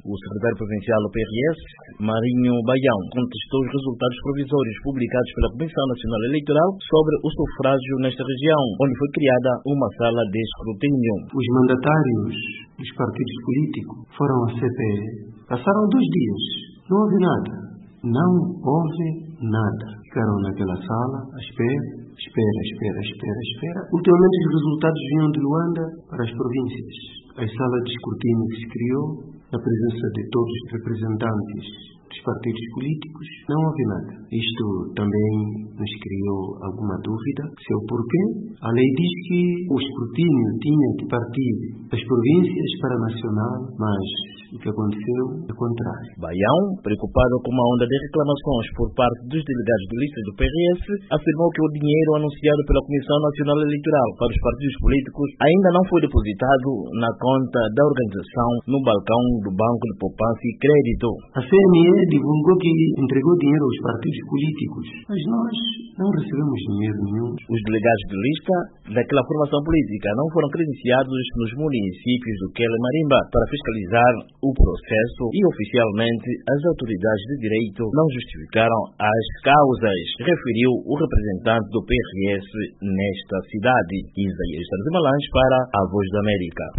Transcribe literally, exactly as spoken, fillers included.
O secretário provincial do P R S, Marinho Baião, contestou os resultados provisórios publicados pela Comissão Nacional Eleitoral sobre o sufrágio nesta região, onde foi criada uma sala de escrutínio. Os mandatários dos partidos políticos foram à C P E. Passaram dois dias. Não houve nada. Não houve nada. Ficaram naquela sala à espera. Espera, espera, espera, espera. Ultimamente os resultados vinham de Luanda para as províncias. A sala de escrutínio que se criou, na presença de todos os representantes dos partidos políticos, não houve nada. Isto também nos criou alguma dúvida, seu porquê. A lei diz que o escrutínio tinha que partir das províncias para a nacional, mas o que aconteceu é o contrário. Baião, preocupado com uma onda de reclamações por parte dos delegados de lista do P R S, afirmou que o dinheiro anunciado pela Comissão Nacional Eleitoral para os partidos políticos ainda não foi depositado na conta da organização no balcão do Banco de Poupança e Crédito. A C N E divulgou que entregou dinheiro aos partidos políticos, mas nós não recebemos dinheiro nenhum. Os delegados de lista daquela formação política não foram credenciados nos municípios do Quele Marimba para fiscalizar o processo e oficialmente as autoridades de direito não justificaram as causas, referiu o representante do P R S nesta cidade. Isaías Santos Malães para a Voz da América.